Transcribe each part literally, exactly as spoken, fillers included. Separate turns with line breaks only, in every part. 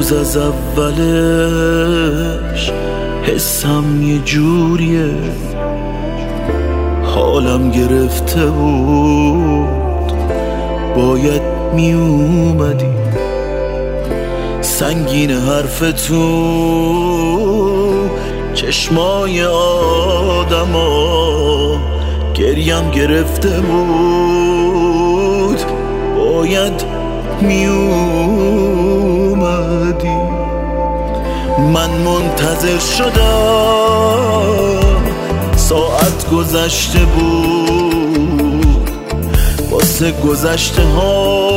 هنوز از اولش حسم یه جوریه، حالم گرفته بود باید می اومدی. سنگین حرف تو چشمای آدما، گریم گرفته بود باید می اومدی. من منتظر شدم ساعت گذشته بود، واسه گذشته ها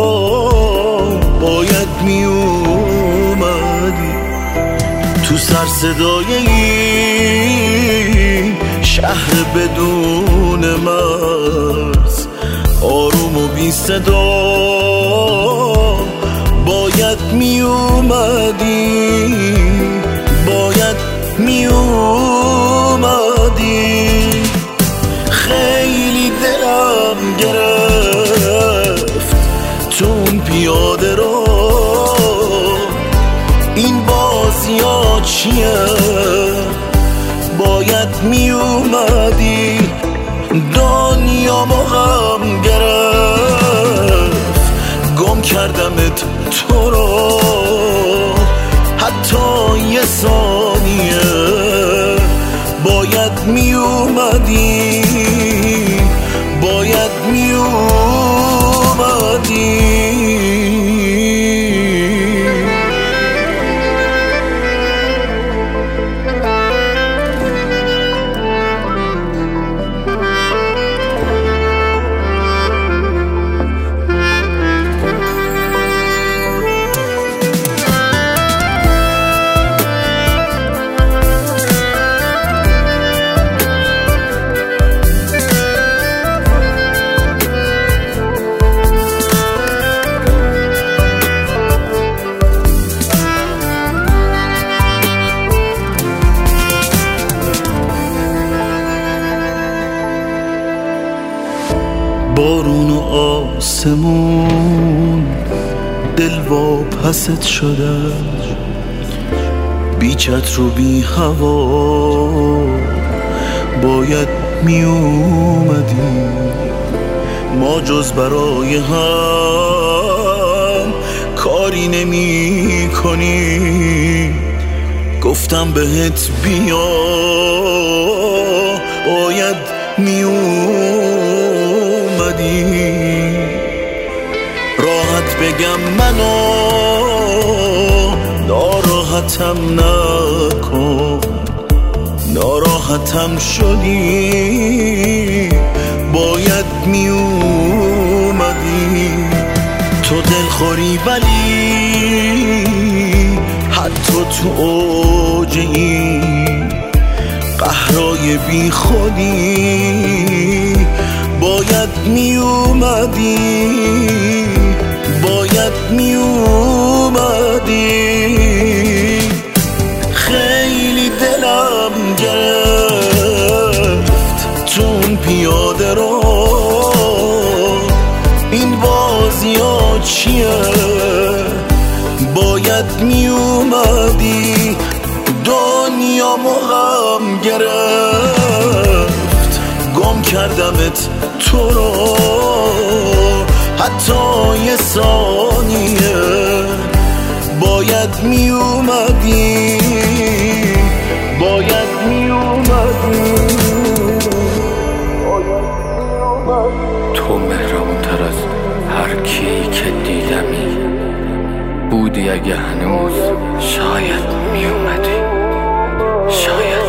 باید می اومدی. تو سر صدای این شهر بدون مرز، آروم و بی صدا باید می اومدی، باید می اومدی. خیلی دلم گرفت تو اون پیاده رو، این بازی ها چیه باید می اومدی. دنیا ما غم گرفت، گم کردمت تو رو، حتی یه ثانیه باید می اومدی، باید می اومدی. بارون و آسمون دل واپست شدن، بی چتر و بی هوا باید می اومدی. ما جز برای هم کاری نمی کنی، گفتم بهت بیا باید می اومدی. راحت بگم منو ناراحتم نکن، ناراحتم شدی باید می اومدی. تو دلخوری ولی حتی تو اوج این قهرای بی خودی باید می اومدی، باید می اومدی. خیلی دلم گرفت تو اون پیاده رو، این بازی ها چیه باید می اومدی. دنیا غم گرفت، گم کردمت تو رو، حتی یه ثانیه باید می اومدی، باید می اومدی.
تو مهربونتر از هر کی که دیدمی بودی، اگه هنوز شاید می اومدی، شاید